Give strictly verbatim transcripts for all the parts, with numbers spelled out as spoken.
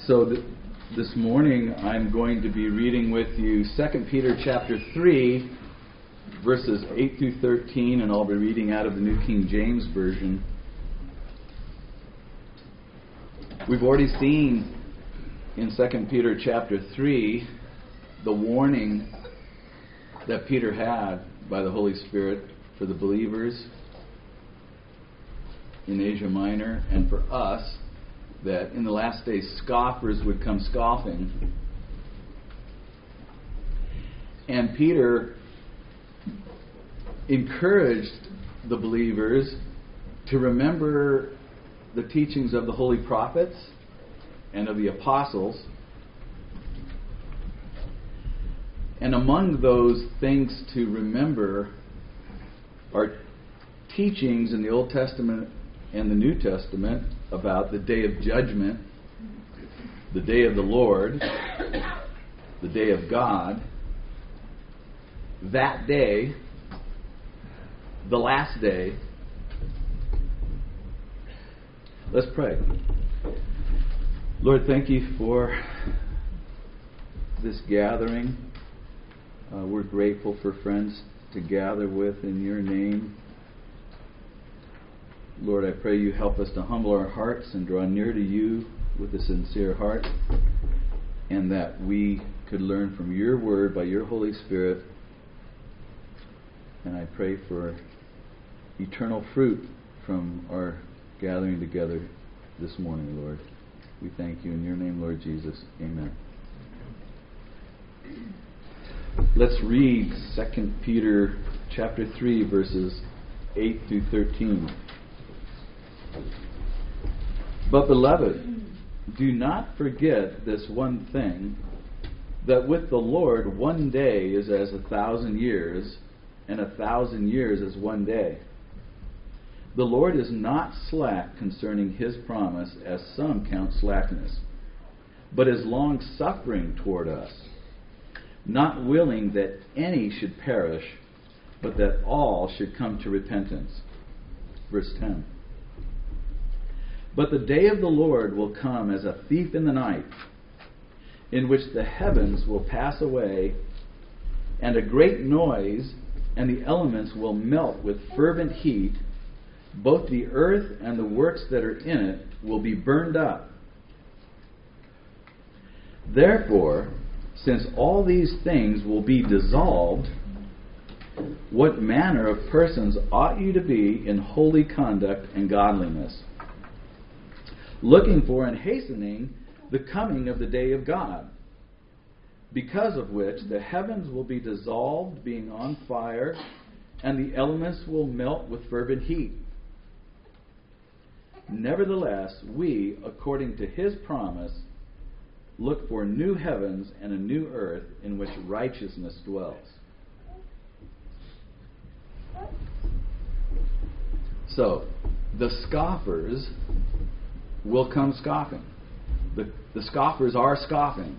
So th- this morning I'm going to be reading with you Second Peter chapter three, verses eight through thirteen, and I'll be reading out of the New King James Version. We've already seen in Second Peter chapter three the warning that Peter had by the Holy Spirit for the believers in Asia Minor and for us, that in the last days scoffers would come scoffing. And Peter encouraged the believers to remember the teachings of the holy prophets and of the apostles. And among those things to remember are teachings in the Old Testament and the New Testament about the day of judgment, the day of the Lord, the day of God, that day, the last day. Let's pray. Lord, thank you for this gathering. Uh, we're grateful for friends to gather with in your name. Lord, I pray you help us to humble our hearts and draw near to you with a sincere heart, and that we could learn from your word by your Holy Spirit. And I pray for eternal fruit from our gathering together this morning, Lord. We thank you in your name, Lord Jesus. Amen. Let's read Second Peter chapter three, verses eight through thirteen. But, beloved, do not forget this one thing, that with the Lord one day is as a thousand years, and a thousand years as one day. The Lord is not slack concerning his promise, as some count slackness, but is long-suffering toward us, not willing that any should perish, but that all should come to repentance. Verse ten. But the day of the Lord will come as a thief in the night, in which the heavens will pass away, and a great noise, and the elements will melt with fervent heat. Both the earth and the works that are in it will be burned up. Therefore, since all these things will be dissolved, what manner of persons ought you to be in holy conduct and godliness, looking for and hastening the coming of the day of God, because of which the heavens will be dissolved, being on fire, and the elements will melt with fervent heat. Nevertheless, we, according to his promise, look for new heavens and a new earth in which righteousness dwells. So, the scoffers will come scoffing. The, the scoffers are scoffing.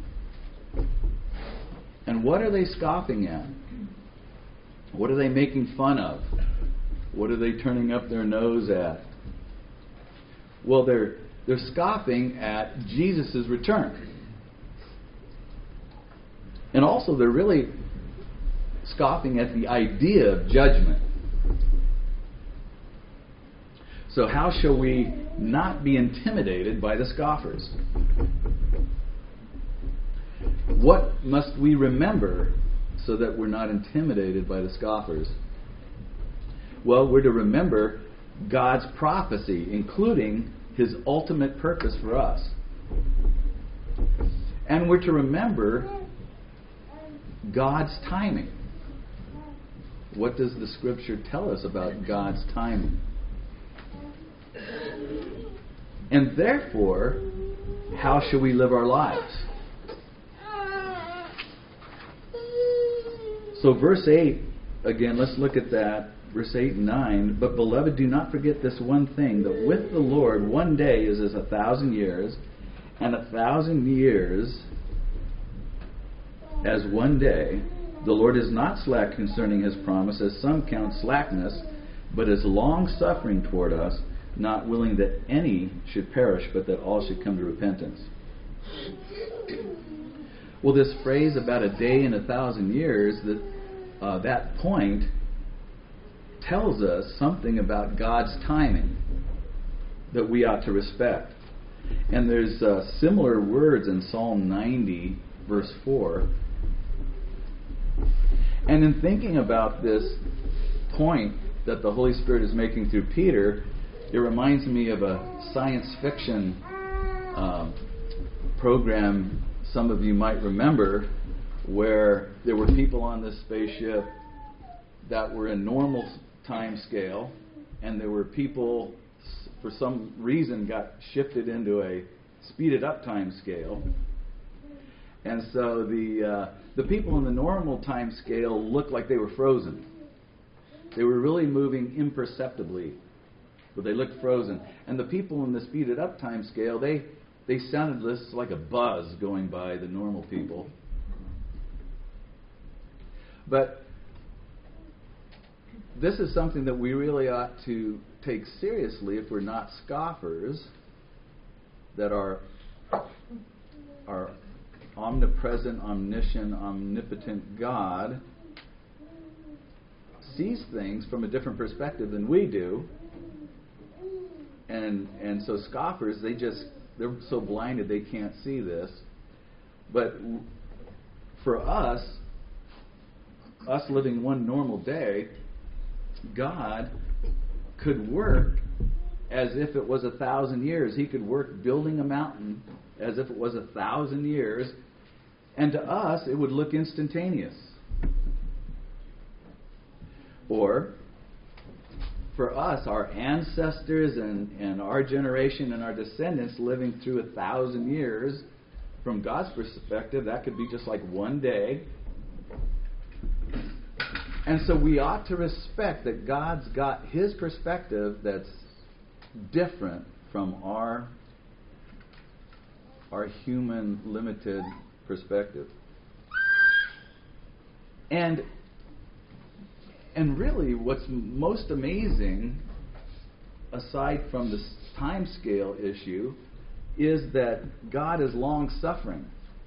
And what are they scoffing at? What are they making fun of? What are they turning up their nose at? Well, they're they're scoffing at Jesus' return. And also they're really scoffing at the idea of judgment. So how shall we not be intimidated by the scoffers? What must we remember so that we're not intimidated by the scoffers? Well, we're to remember God's prophecy, including his ultimate purpose for us. And we're to remember God's timing. What does the Scripture tell us about God's timing? And therefore, how shall we live our lives? So verse eight, again, let's look at that. Verse eight and nine. But beloved, do not forget this one thing, that with the Lord one day is as a thousand years, and a thousand years as one day. The Lord is not slack concerning his promise, as some count slackness, but is long-suffering toward us, not willing that any should perish, but that all should come to repentance. Well, this phrase about a day and a thousand years, that uh, that point tells us something about God's timing that we ought to respect. And there's uh, similar words in Psalm ninety, verse four. And in thinking about this point that the Holy Spirit is making through Peter, it reminds me of a science fiction um, program some of you might remember, where there were people on this spaceship that were in normal time scale, and there were people, for some reason, got shifted into a speeded up time scale. And so the uh, the people in the normal time scale looked like they were frozen. They were really moving imperceptibly, but they looked frozen. And the people in the speeded up time scale, they they sounded just like a buzz going by the normal people. But this is something that we really ought to take seriously if we're not scoffers, that our our omnipresent, omniscient, omnipotent God sees things from a different perspective than we do. And and so scoffers, they just, they're so blinded they can't see this. But for us, us living one normal day, God could work as if it was a thousand years. He could work building a mountain as if it was a thousand years. And to us, it would look instantaneous. Or, for us, our ancestors and, and our generation and our descendants living through a thousand years, from God's perspective, that could be just like one day. And so we ought to respect that God's got His perspective that's different from our, our human, limited perspective. And And really, what's most amazing, aside from the time scale issue, is that God is long-suffering.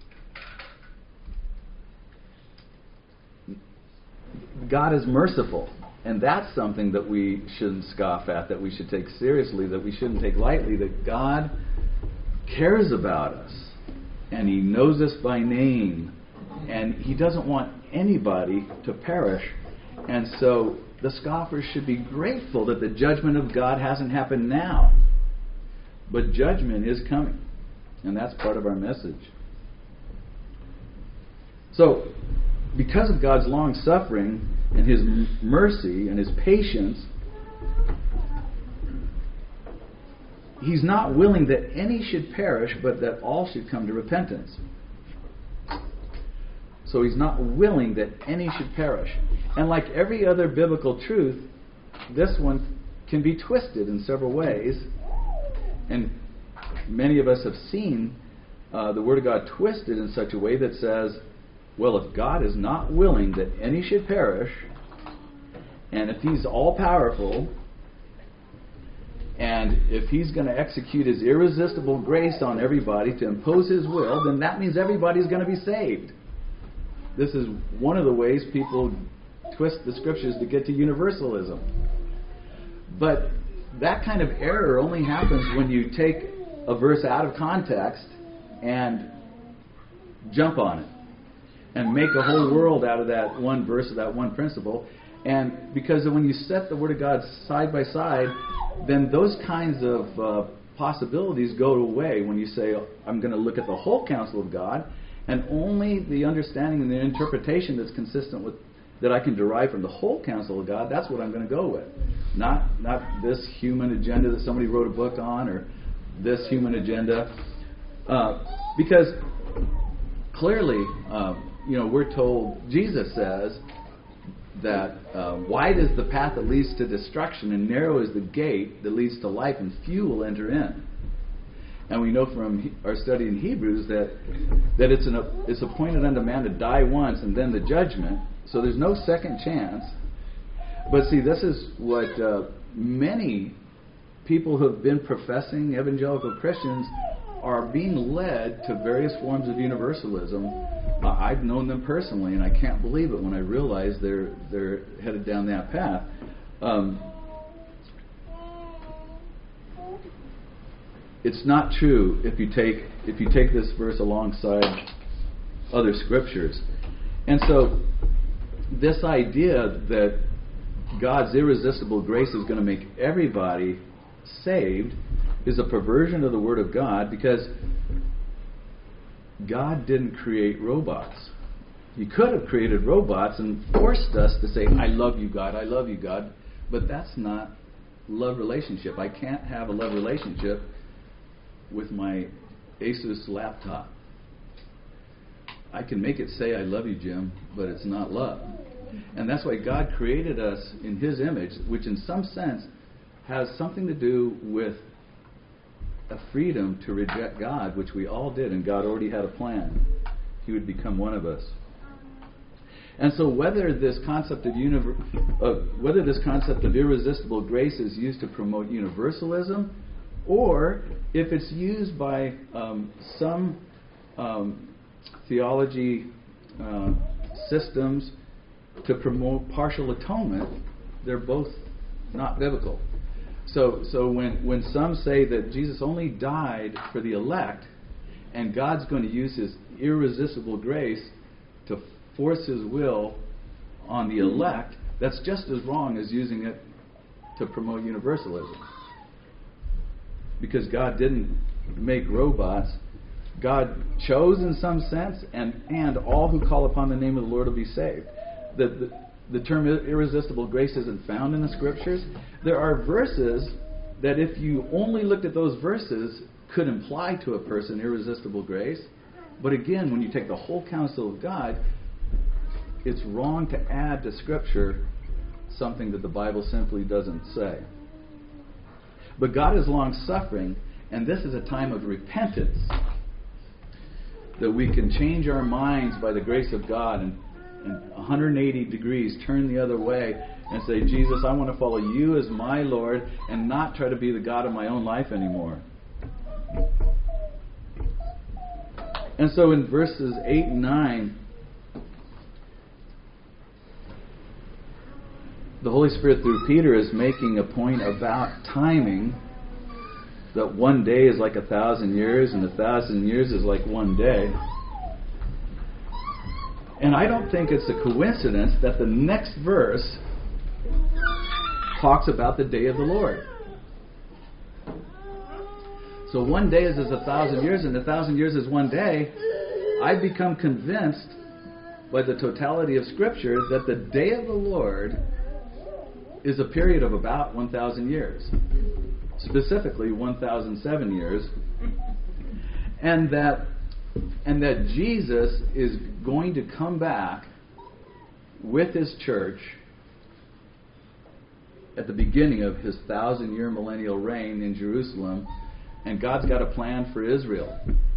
God is merciful. And that's something that we shouldn't scoff at, that we should take seriously, that we shouldn't take lightly, that God cares about us. And He knows us by name. And He doesn't want anybody to perish. And so the scoffers should be grateful that the judgment of God hasn't happened now. But judgment is coming. And that's part of our message. So, because of God's long suffering and His mercy and His patience, He's not willing that any should perish, but that all should come to repentance. So He's not willing that any should perish. And like every other biblical truth, this one can be twisted in several ways. And many of us have seen uh, the Word of God twisted in such a way that says, well, if God is not willing that any should perish, and if He's all-powerful, and if He's going to execute His irresistible grace on everybody to impose His will, then that means everybody's going to be saved. This is one of the ways people twist the Scriptures to get to universalism. But that kind of error only happens when you take a verse out of context and jump on it and make a whole world out of that one verse or that one principle. And because when you set the Word of God side by side, then those kinds of uh, possibilities go away when you say, I'm going to look at the whole counsel of God, and only the understanding and the interpretation that's consistent with, that I can derive from the whole counsel of God, that's what I'm going to go with. Not not this human agenda that somebody wrote a book on, or this human agenda. Uh, because clearly, uh, you know, we're told, Jesus says that uh, wide is the path that leads to destruction, and narrow is the gate that leads to life, and few will enter in. And we know from our study in Hebrews that that it's an it's appointed unto man to die once and then the judgment. So there's no second chance. But see, this is what uh, many people who have been professing evangelical Christians are being led to various forms of universalism. Uh, I've known them personally, and I can't believe it when I realize they're they're headed down that path. Um, it's not true if you take if you take this verse alongside other scriptures, and so this idea that God's irresistible grace is going to make everybody saved is a perversion of the Word of God, because God didn't create robots. He could have created robots and forced us to say, I love you, God, I love you, God, but that's not love relationship. I can't have a love relationship with my Asus laptop. I can make it say, I love you, Jim, but it's not love. And that's why God created us in His image, which in some sense has something to do with a freedom to reject God, which we all did, and God already had a plan. He would become one of us. And so whether this concept of univer- uh, whether this concept of irresistible grace is used to promote universalism, or if it's used by um, some um, theology uh, systems to promote partial atonement, they're both not biblical. So so when, when some say that Jesus only died for the elect, and God's going to use His irresistible grace to force His will on the elect, that's just as wrong as using it to promote universalism. Because God didn't make robots. God chose in some sense, and, and all who call upon the name of the Lord will be saved. The, the, the term irresistible grace isn't found in the Scriptures. There are verses that if you only looked at those verses could imply to a person irresistible grace. But again, when you take the whole counsel of God, it's wrong to add to Scripture something that the Bible simply doesn't say. But God is long-suffering, and this is a time of repentance, that we can change our minds by the grace of God and, and one hundred eighty degrees turn the other way and say, Jesus, I want to follow you as my Lord and not try to be the God of my own life anymore. And so in verses eight and nine, the Holy Spirit through Peter is making a point about timing, that one day is like a thousand years and a thousand years is like one day. And I don't think it's a coincidence that the next verse talks about the day of the Lord. So one day is as a thousand years and a thousand years is one day. I've become convinced by the totality of Scripture that the day of the Lord is a period of about one thousand years. Specifically one thousand seven years. And that and that Jesus is going to come back with His church at the beginning of His thousand-year millennial reign in Jerusalem, and God's got a plan for Israel.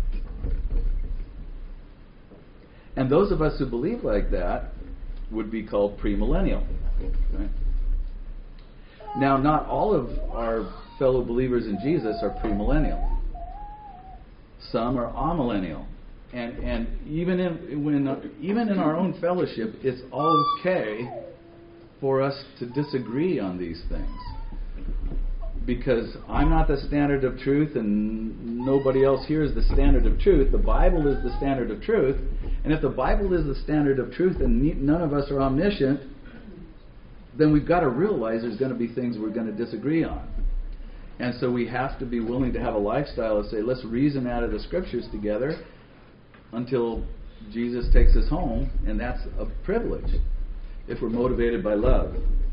And those of us who believe like that would be called premillennial. Right? Now, not all of our fellow believers in Jesus are premillennial. Some are amillennial. And and even in when even in our own fellowship, it's okay for us to disagree on these things. Because I'm not the standard of truth and nobody else here is the standard of truth. The Bible is the standard of truth. And if the Bible is the standard of truth and none of us are omniscient, then we've got to realize there's going to be things we're going to disagree on. And so we have to be willing to have a lifestyle of say, let's reason out of the Scriptures together until Jesus takes us home, and that's a privilege if we're motivated by love.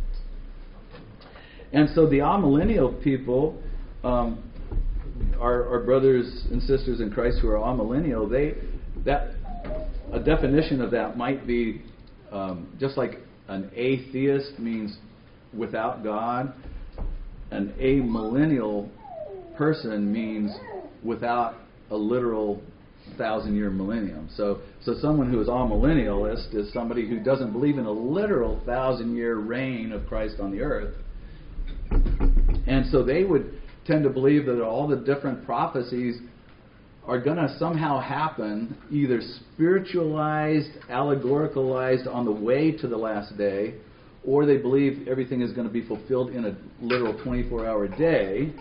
And so the amillennial people, um, our, our brothers and sisters in Christ who are amillennial, they that a definition of that might be um, just like an atheist means without God. An amillennial person means without a literal thousand-year millennium. So, so someone who is amillennialist is somebody who doesn't believe in a literal thousand-year reign of Christ on the earth. And so they would tend to believe that all the different prophecies are going to somehow happen, either spiritualized, allegoricalized on the way to the last day, or they believe everything is going to be fulfilled in a literal twenty-four hour day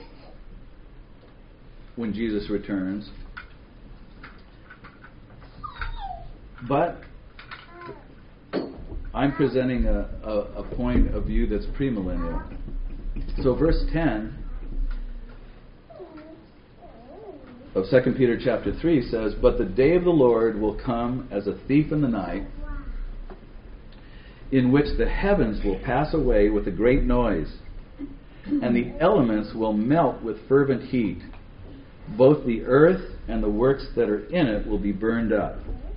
when Jesus returns. But I'm presenting a, a, a point of view that's premillennial. So verse ten of Second Peter chapter three says, "But the day of the Lord will come as a thief in the night, in which the heavens will pass away with a great noise, and the elements will melt with fervent heat. Both the earth and the works that are in it will be burned up."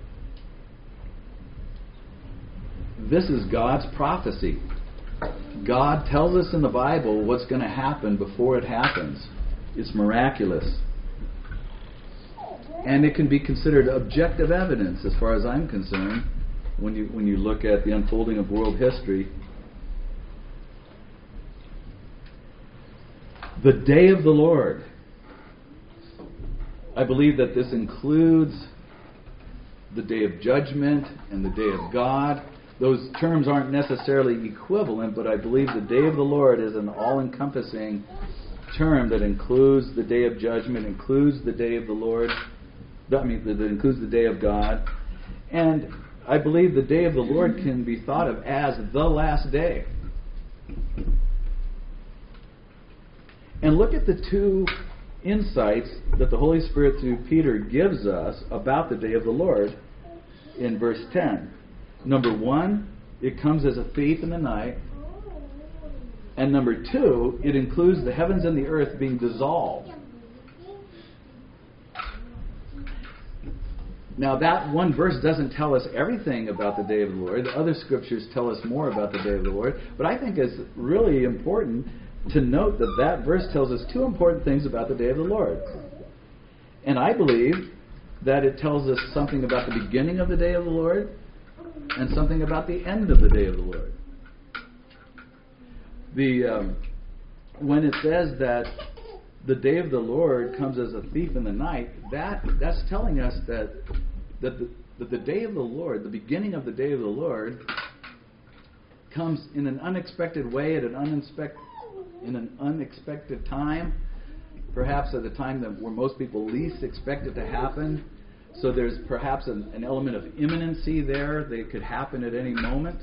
This is God's prophecy. God tells us in the Bible what's going to happen before it happens. It's miraculous. And it can be considered objective evidence, as far as I'm concerned, when you when you look at the unfolding of world history. The day of the Lord. I believe that this includes the day of judgment and the day of God. Those terms aren't necessarily equivalent, but I believe the day of the Lord is an all-encompassing term that includes the day of judgment, includes the day of the Lord, I mean, that includes the day of God. And I believe the day of the Lord can be thought of as the last day. And look at the two insights that the Holy Spirit through Peter gives us about the day of the Lord in verse ten. Number one, it comes as a thief in the night. And number two, it includes the heavens and the earth being dissolved. Now that one verse doesn't tell us everything about the day of the Lord. The other scriptures tell us more about the day of the Lord. But I think it's really important to note that that verse tells us two important things about the day of the Lord. And I believe that it tells us something about the beginning of the day of the Lord and something about the end of the day of the Lord. The um, when it says that the day of the Lord comes as a thief in the night, that that's telling us that that the, that the day of the Lord, the beginning of the day of the Lord, comes in an unexpected way at an unexpected in an unexpected time, perhaps at a time that where most people least expect it to happen. So there's perhaps an, an element of imminency there that it could happen at any moment.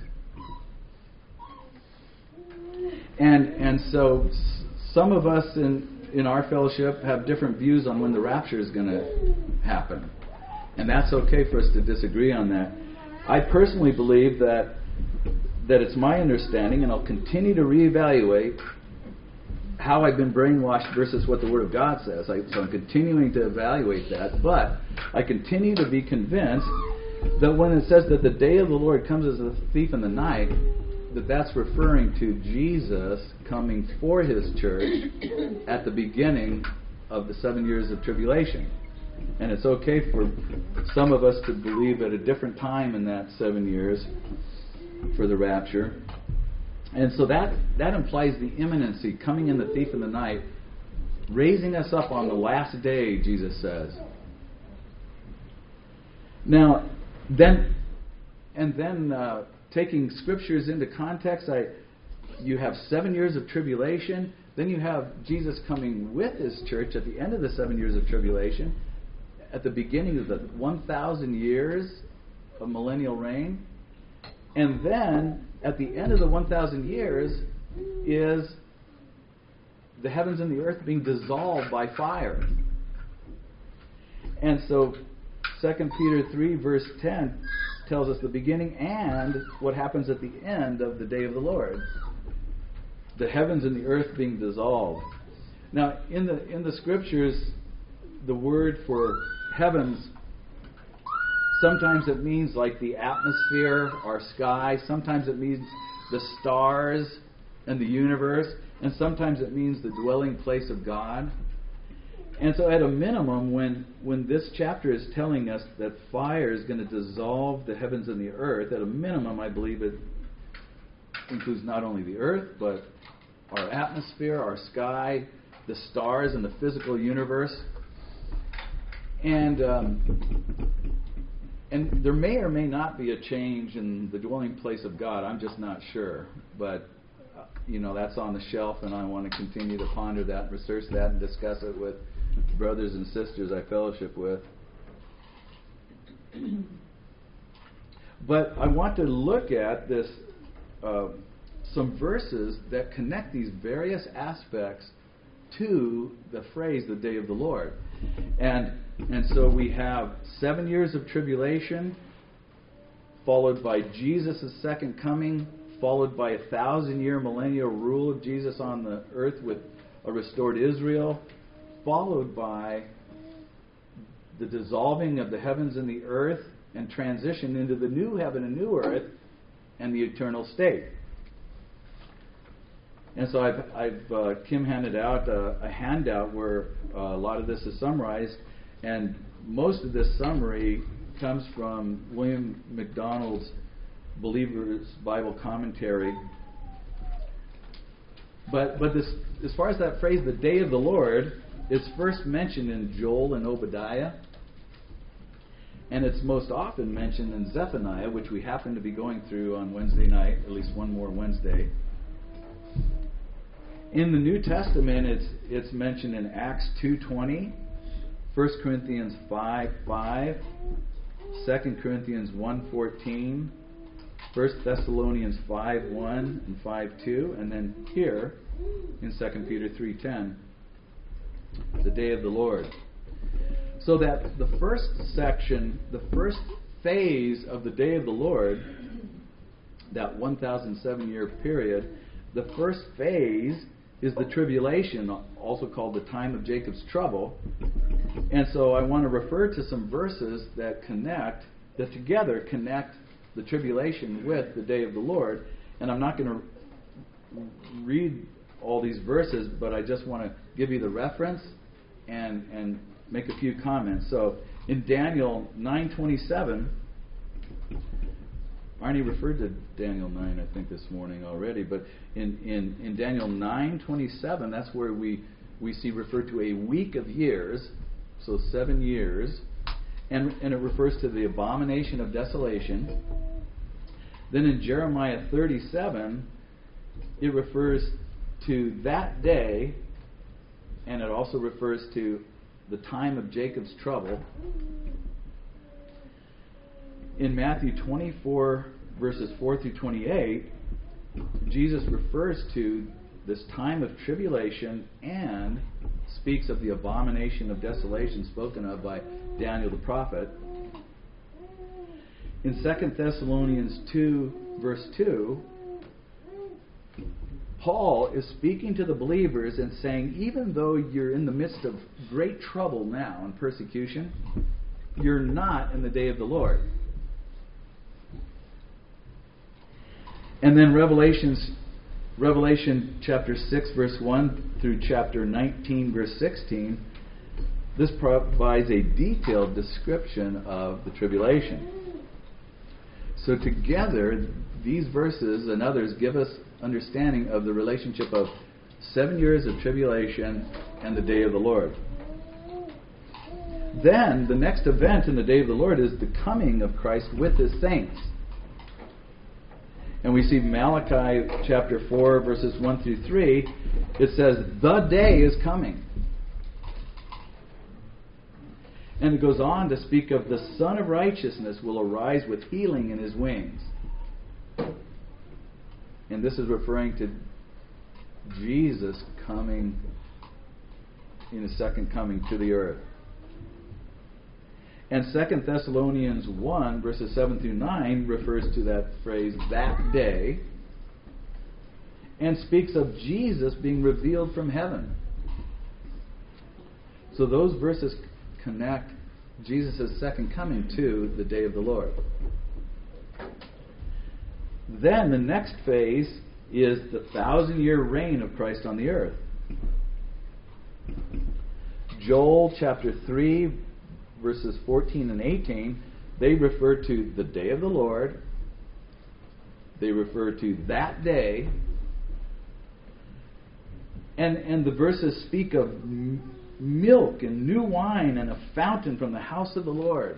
And and so s- some of us in, in our fellowship have different views on when the rapture is going to happen. And that's okay for us to disagree on that. I personally believe that that it's my understanding, and I'll continue to reevaluate how I've been brainwashed versus what the Word of God says. I, so I'm continuing to evaluate that, but I continue to be convinced that when it says that the day of the Lord comes as a thief in the night, that that's referring to Jesus coming for His church at the beginning of the seven years of tribulation. And it's okay for some of us to believe at a different time in that seven years for the rapture. And so that, that implies the imminency, coming in the thief in the night, raising us up on the last day, Jesus says. Now, then, and then uh, taking scriptures into context, I, you have seven years of tribulation, then you have Jesus coming with His church at the end of the seven years of tribulation, at the beginning of the one thousand years of millennial reign, and then at the end of the one thousand years is the heavens and the earth being dissolved by fire. And so Second Peter three verse ten tells us the beginning and what happens at the end of the day of the Lord. The heavens and the earth being dissolved. Now in the in the scriptures, the word for heavens, sometimes it means like the atmosphere, our sky. Sometimes it means the stars and the universe. And sometimes it means the dwelling place of God. And so at a minimum, when, when this chapter is telling us that fire is going to dissolve the heavens and the earth, at a minimum, I believe it includes not only the earth, but our atmosphere, our sky, the stars, and the physical universe. And um, and there may or may not be a change in the dwelling place of God. I'm just not sure. But, uh, you know, that's on the shelf, and I want to continue to ponder that and research that and discuss it with brothers and sisters I fellowship with. But I want to look at this, uh, some verses that connect these various aspects to the phrase, the day of the Lord. And and so we have seven years of tribulation, followed by Jesus' second coming, followed by a thousand-year millennial rule of Jesus on the earth with a restored Israel, followed by the dissolving of the heavens and the earth and transition into the new heaven and new earth and the eternal state. And so I've, I've uh, Kim handed out a, a handout where uh, a lot of this is summarized, and most of this summary comes from William MacDonald's Believer's Bible Commentary. But but this, as far as that phrase, the day of the Lord, it's first mentioned in Joel and Obadiah, and it's most often mentioned in Zephaniah, which we happen to be going through on Wednesday night, at least one more Wednesday. In the New Testament, it's it's mentioned in Acts two twenty, First Corinthians five five, Second Corinthians one fourteen, First Thessalonians five one and five two, and then here in Second Peter three ten, the day of the Lord. So that the first section, the first phase of the day of the Lord, that one thousand seven year period, the first phase is the tribulation, also called the time of Jacob's trouble. And so I want to refer to some verses that connect, that together connect the tribulation with the day of the Lord. And I'm not going to read all these verses, but I just want to give you the reference and and make a few comments. So in Daniel nine twenty-seven, Arnie referred to Daniel nine, I think, this morning already, but in, in, in Daniel nine twenty-seven, that's where we, we see referred to a week of years, so seven years, and, and it refers to the abomination of desolation. Then in Jeremiah thirty-seven, it refers to that day, and it also refers to the time of Jacob's trouble. In Matthew twenty-four, verses four through twenty-eight, Jesus refers to this time of tribulation and speaks of the abomination of desolation spoken of by Daniel the prophet. In Second Thessalonians two, verse two, Paul is speaking to the believers and saying, even though you're in the midst of great trouble now and persecution, you're not in the day of the Lord. And then Revelations, Revelation chapter six, verse one through chapter nineteen, verse sixteen, this provides a detailed description of the tribulation. So together, these verses and others give us understanding of the relationship of seven years of tribulation and the day of the Lord. Then, the next event in the day of the Lord is the coming of Christ with His saints. And we see Malachi chapter four, verses one through three. It says, the day is coming. And it goes on to speak of the Son of Righteousness will arise with healing in His wings. And this is referring to Jesus coming in His second coming to the earth. And Second Thessalonians one, verses seven through nine, refers to that phrase, that day, and speaks of Jesus being revealed from heaven. So those verses connect Jesus' second coming to the day of the Lord. Then the next phase is the thousand-year reign of Christ on the earth. Joel chapter three, verses fourteen and eighteen, they refer to the day of the Lord. They refer to that day. And, and the verses speak of milk and new wine and a fountain from the house of the Lord.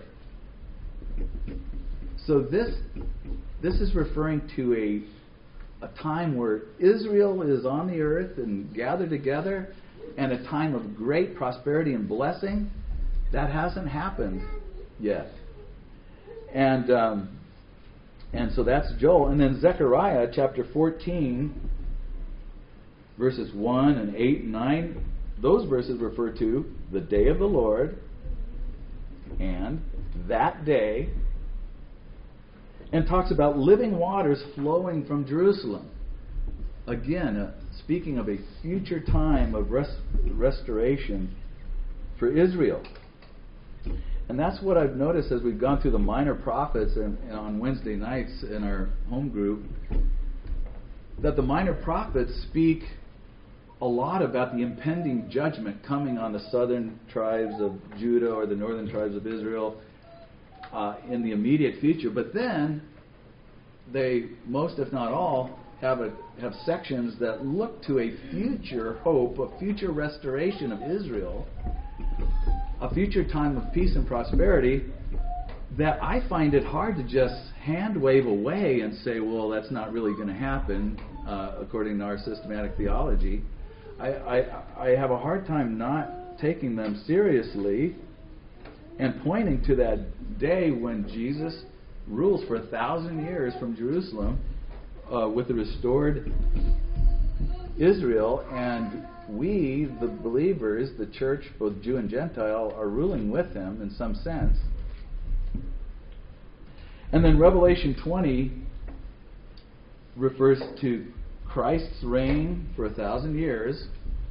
So this this is referring to a, a time where Israel is on the earth and gathered together, and a time of great prosperity and blessing. That hasn't happened yet. And um, and so that's Joel. And then Zechariah chapter fourteen, verses one and eight and nine, those verses refer to the day of the Lord and that day, and talks about living waters flowing from Jerusalem. Again, uh, speaking of a future time of res- restoration for Israel. And that's what I've noticed as we've gone through the minor prophets and, and on Wednesday nights in our home group, that the minor prophets speak a lot about the impending judgment coming on the southern tribes of Judah or the northern tribes of Israel uh, in the immediate future. But then they, most if not all, have a, have sections that look to a future hope, a future restoration of Israel, a future time of peace and prosperity, that I find it hard to just hand wave away and say, well, that's not really going to happen uh, according to our systematic theology. I, I, I have a hard time not taking them seriously and pointing to that day when Jesus rules for a thousand years from Jerusalem uh, with the restored Israel, and we, the believers, the church, both Jew and Gentile, are ruling with him in some sense. And then Revelation twenty refers to Christ's reign for a thousand years.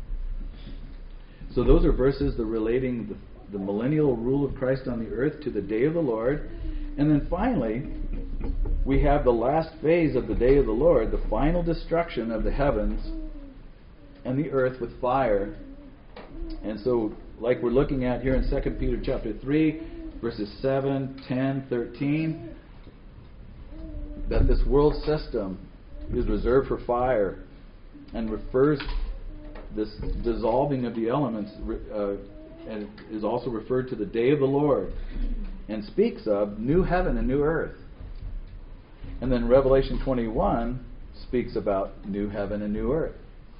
So those are verses that are relating the, the millennial rule of Christ on the earth to the day of the Lord. And then finally, we have the last phase of the day of the Lord, the final destruction of the heavens and the earth with fire. And so, like we're looking at here in Second Peter chapter three, verses seven, ten, thirteen, that this world system is reserved for fire and refers this dissolving of the elements uh, and is also referred to the day of the Lord and speaks of new heaven and new earth. And then Revelation twenty-one speaks about new heaven and new earth.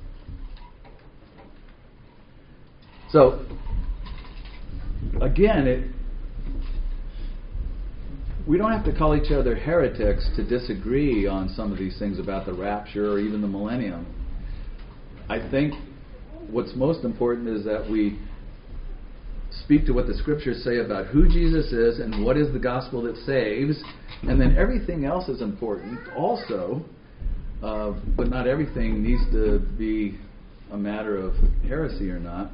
So, again, it, we don't have to call each other heretics to disagree on some of these things about the rapture or even the millennium. I think what's most important is that we speak to what the Scriptures say about who Jesus is and what is the gospel that saves, and then everything else is important also, uh, but not everything needs to be a matter of heresy or not.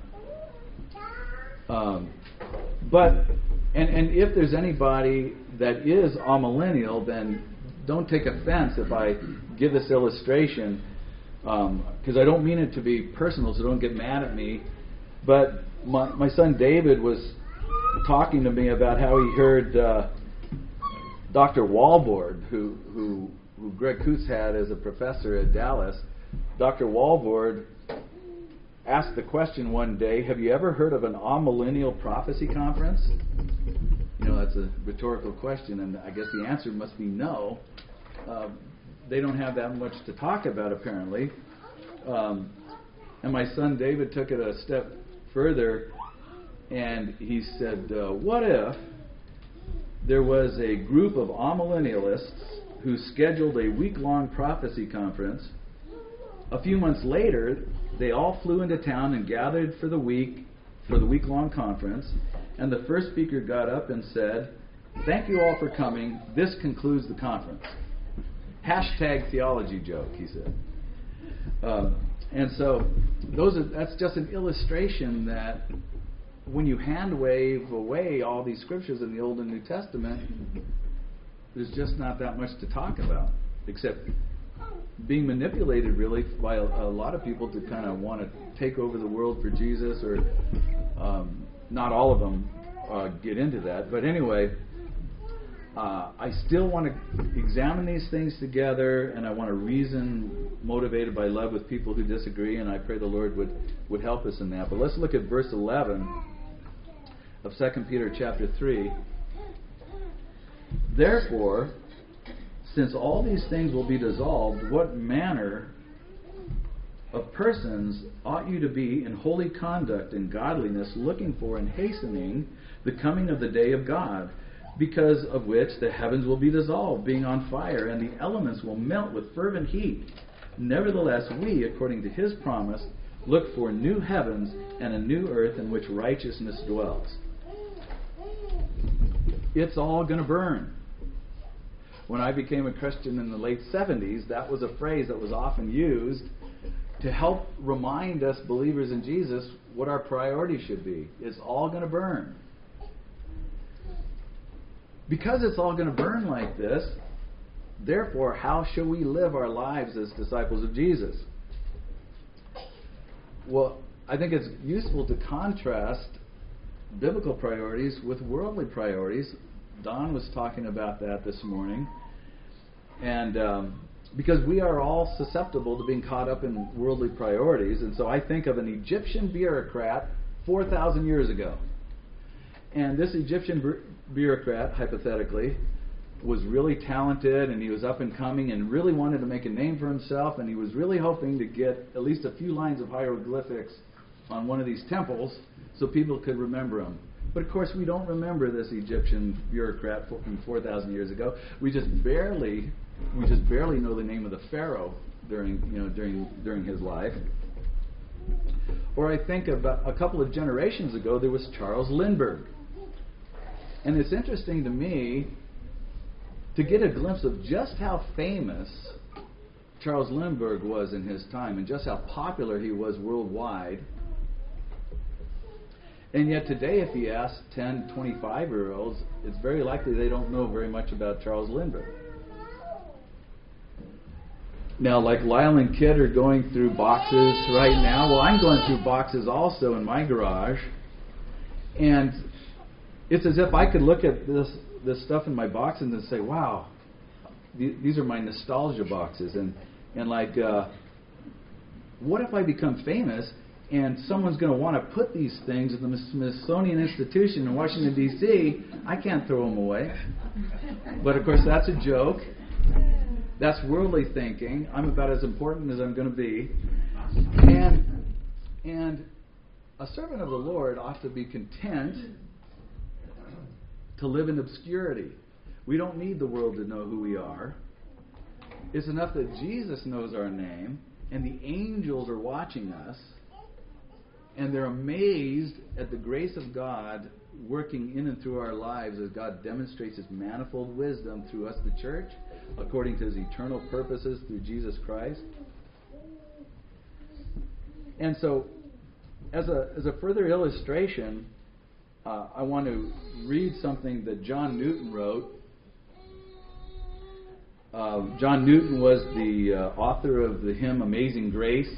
Um, but and, and if there's anybody that is amillennial, then don't take offense if I give this illustration, because um, I don't mean it to be personal, so don't get mad at me. But my, my son David was talking to me about how he heard uh, Doctor Walvoord, who, who who Greg Coots had as a professor at Dallas. Doctor Walvoord asked the question one day, have you ever heard of an amillennial prophecy conference? You know, that's a rhetorical question, and I guess the answer must be no. Uh, they don't have that much to talk about, apparently. Um, and my son David took it a step further, and he said, uh, what if there was a group of amillennialists who scheduled a week-long prophecy conference. A few months later, they all flew into town and gathered for the week, for the week-long conference, and the first speaker got up and said, thank you all for coming. This concludes the conference. Hashtag theology joke, he said. Um, and so those are, that's just an illustration that when you hand wave away all these scriptures in the Old and New Testament, there's just not that much to talk about, except being manipulated really by a, a lot of people to kind of want to take over the world for Jesus, or um, not all of them uh, get into that. But anyway, uh, I still want to examine these things together, and I want to reason motivated by love with people who disagree, and I pray the Lord would, would help us in that. But let's look at verse eleven of Second Peter chapter three. Therefore, since all these things will be dissolved, what manner of persons ought you to be in holy conduct and godliness, looking for and hastening the coming of the day of God, because of which the heavens will be dissolved, being on fire, and the elements will melt with fervent heat. Nevertheless, we, according to his promise, look for new heavens and a new earth in which righteousness dwells. It's all going to burn. When I became a Christian in the late seventies, that was a phrase that was often used to help remind us believers in Jesus what our priority should be. It's all going to burn. Because it's all going to burn like this, therefore, how shall we live our lives as disciples of Jesus? Well, I think it's useful to contrast biblical priorities with worldly priorities. Don was talking about that this morning. And um, because we are all susceptible to being caught up in worldly priorities. And so I think of an Egyptian bureaucrat four thousand years ago. And this Egyptian bu- bureaucrat, hypothetically, was really talented, and he was up and coming and really wanted to make a name for himself, and he was really hoping to get at least a few lines of hieroglyphics on one of these temples so people could remember him. But of course, we don't remember this Egyptian bureaucrat from four thousand years ago. We just barely, we just barely know the name of the pharaoh during, you know, during during his life. Or I think about a couple of generations ago, there was Charles Lindbergh, and it's interesting to me to get a glimpse of just how famous Charles Lindbergh was in his time and just how popular he was worldwide. And yet today, if you ask ten, twenty-five-year-olds, it's very likely they don't know very much about Charles Lindbergh. Now, like Lyle and Kid are going through boxes right now. Well, I'm going through boxes also in my garage. And it's as if I could look at this this stuff in my boxes and say, wow, th- these are my nostalgia boxes. And, and like, uh, what if I become famous and someone's going to want to put these things at the Smithsonian Institution in Washington, D C, I can't throw them away. But, of course, that's a joke. That's worldly thinking. I'm about as important as I'm going to be. And, and a servant of the Lord ought to be content to live in obscurity. We don't need the world to know who we are. It's enough that Jesus knows our name, and the angels are watching us, and they're amazed at the grace of God working in and through our lives as God demonstrates His manifold wisdom through us, the church, according to His eternal purposes through Jesus Christ. And so, as a as a further illustration, uh, I want to read something that John Newton wrote. Uh, John Newton was the uh, author of the hymn Amazing Grace.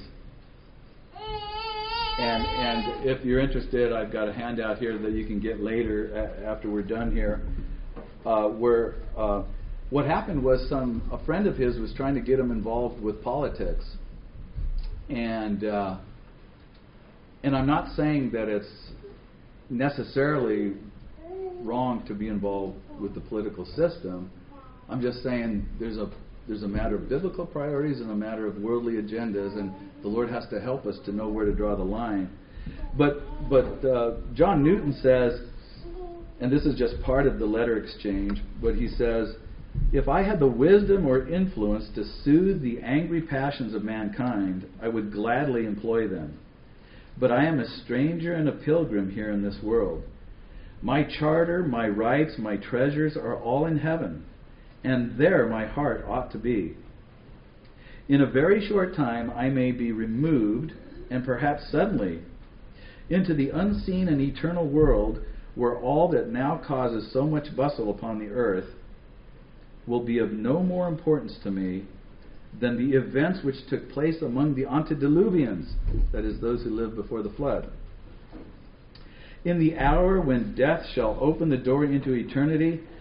And and if you're interested, I've got a handout here that you can get later a- after we're done here, uh, where uh, what happened was some a friend of his was trying to get him involved with politics. And uh, and I'm not saying that it's necessarily wrong to be involved with the political system. I'm just saying there's a there's a matter of biblical priorities and a matter of worldly agendas, and the Lord has to help us to know where to draw the line. But but uh, John Newton says, and this is just part of the letter exchange, but he says, if I had the wisdom or influence to soothe the angry passions of mankind, I would gladly employ them. But I am a stranger and a pilgrim here in this world. My charter, my rights, my treasures are all in heaven, and there my heart ought to be. In a very short time I may be removed, and perhaps suddenly, into the unseen and eternal world, where all that now causes so much bustle upon the earth will be of no more importance to me than the events which took place among the antediluvians, that is, those who lived before the flood. In the hour when death shall open the door into eternity,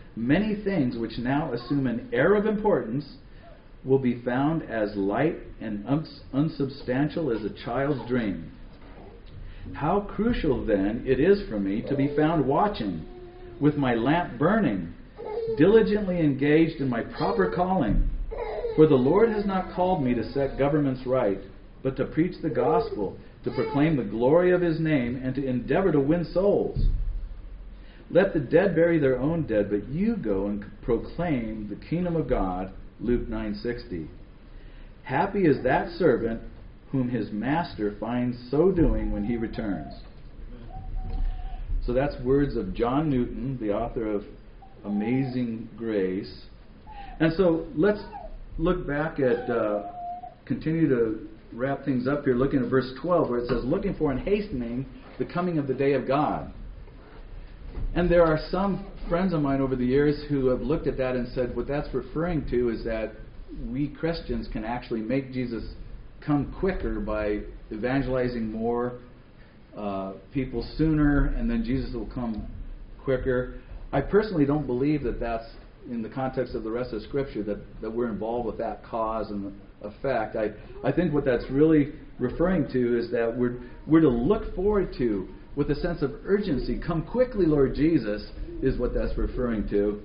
many things which now assume an air of importance will be found as light and uns- unsubstantial as a child's dream. How crucial, then, it is for me to be found watching, with my lamp burning, diligently engaged in my proper calling. For the Lord has not called me to set governments right, but to preach the gospel, to proclaim the glory of His name, and to endeavor to win souls. Let the dead bury their own dead, but you go and proclaim the kingdom of God. Luke nine sixty. Happy is that servant whom his master finds so doing when he returns. So that's words of John Newton, the author of Amazing Grace. And so let's look back at, uh, continue to wrap things up here, looking at verse twelve, where it says, looking for and hastening the coming of the day of God. And there are some friends of mine over the years who have looked at that and said what that's referring to is that we Christians can actually make Jesus come quicker by evangelizing more uh, people sooner, and then Jesus will come quicker. I personally don't believe that that's, in the context of the rest of Scripture, that, that we're involved with that cause and effect. I, I think what that's really referring to is that we're, we're to look forward to, with a sense of urgency, come quickly, Lord Jesus, is what that's referring to.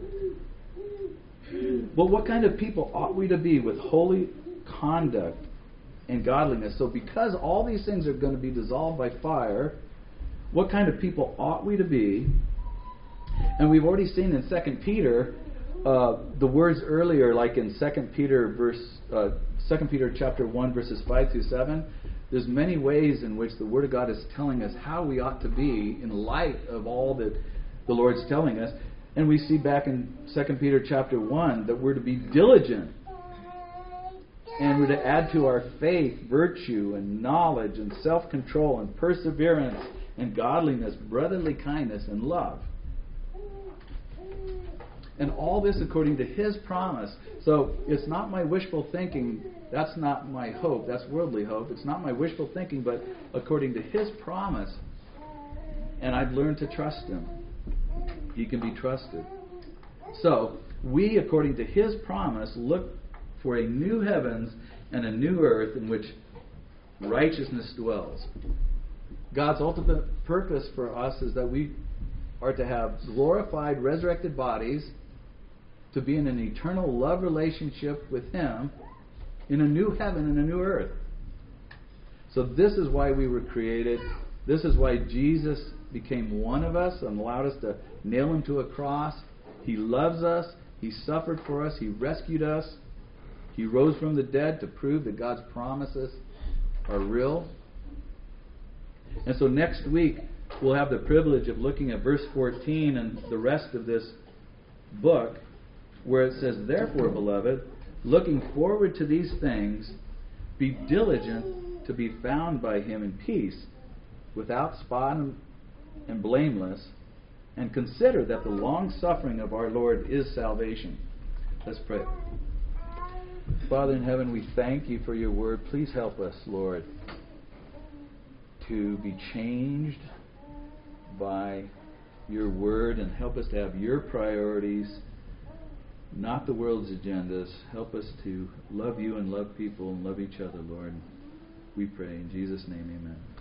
But what kind of people ought we to be with holy conduct and godliness? So because all these things are going to be dissolved by fire, what kind of people ought we to be? And we've already seen in Second Peter uh, the words earlier, like in Second Peter verse uh, Second Peter chapter one verses five through seven. There's many ways in which the Word of God is telling us how we ought to be in light of all that the Lord's telling us. And we see back in Second Peter chapter one that we're to be diligent. And we're to add to our faith virtue and knowledge and self-control and perseverance and godliness, brotherly kindness and love. And all this according to His promise. So it's not my wishful thinking. That's not my hope. That's worldly hope. It's not my wishful thinking, but according to His promise. And I've learned to trust Him. He can be trusted. So we, according to His promise, look for a new heavens and a new earth in which righteousness dwells. God's ultimate purpose for us is that we are to have glorified, resurrected bodies, to be in an eternal love relationship with Him in a new heaven and a new earth. So this is why we were created. This is why Jesus became one of us and allowed us to nail Him to a cross. He loves us. He suffered for us. He rescued us. He rose from the dead to prove that God's promises are real. And so next week we'll have the privilege of looking at verse fourteen and the rest of this book, where it says, therefore, beloved, looking forward to these things, be diligent to be found by Him in peace, without spot and blameless, and consider that the long suffering of our Lord is salvation. Let's pray. Father in heaven, we thank You for Your word. Please help us, Lord, to be changed by Your word, and help us to have Your priorities, not the world's agendas. Help us to love You and love people and love each other, Lord. We pray in Jesus' name, amen.